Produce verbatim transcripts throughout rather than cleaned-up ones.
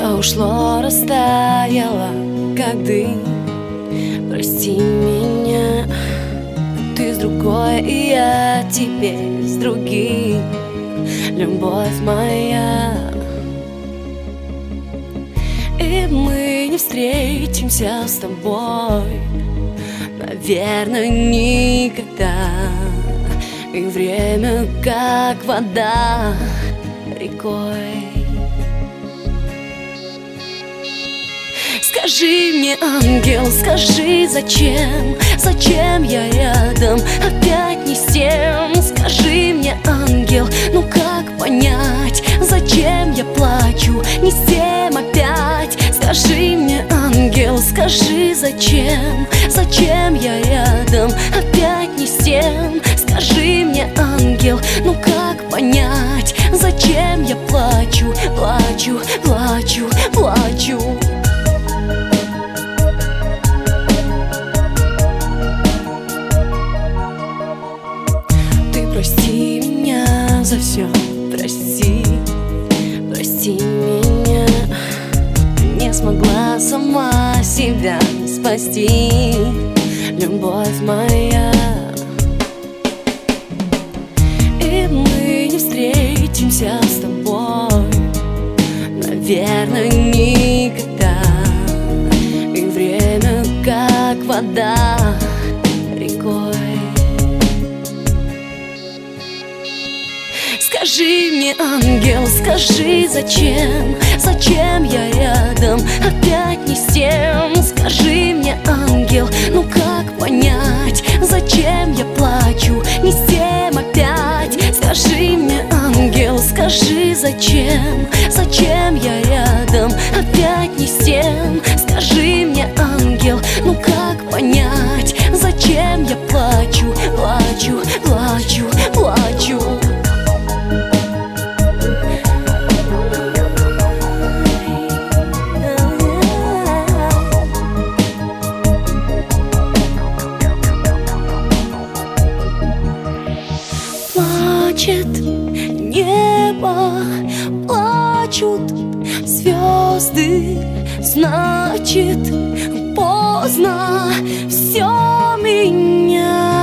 А ушло, растаяло, как дым. Прости меня, ты с другой, и я теперь с другим. Любовь моя, и мы не встретимся с тобой, наверное, никогда. И время, как вода рекой. Скажи мне, ангел, скажи, зачем? Зачем я рядом, опять не с тем? Скажи мне, ангел, ну как понять, зачем я плачу, не с тем опять? Скажи мне, ангел, скажи, зачем? Зачем я рядом, опять не с тем? Скажи мне, ангел, ну как понять, зачем я плачу, плачу, плачу, плачу? Прости меня за все, прости, прости меня. Не смогла сама себя спасти, любовь моя. И мы не встретимся с тобой, наверное, никогда. И время, как вода рекой. Скажи мне, ангел, скажи, зачем? Зачем я рядом, опять не с тем? Скажи мне, ангел, ну как понять, зачем я плачу, не с тем опять? Скажи мне, ангел, скажи, зачем? Зачем я рядом, опять не с тем? Скажи мне, ангел, ну как понять, зачем я плачу, плачу, плачу, плачу? Плачет небо, плачут звезды, значит, поздно все менять.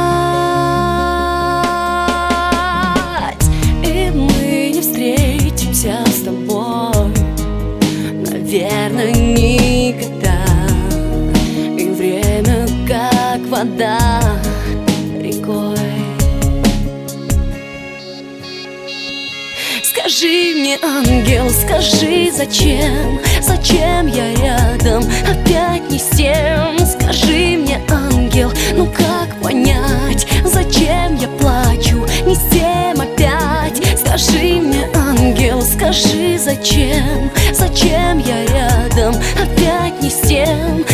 И мы не встретимся с тобой, наверное, никогда. И время, как вода рекой. Скажи мне, ангел, скажи, зачем? Зачем я рядом, опять не с тем? Скажи мне, ангел, ну как понять, зачем я плачу, не с тем опять? Скажи мне, ангел, скажи, зачем? Зачем я рядом, опять не с тем?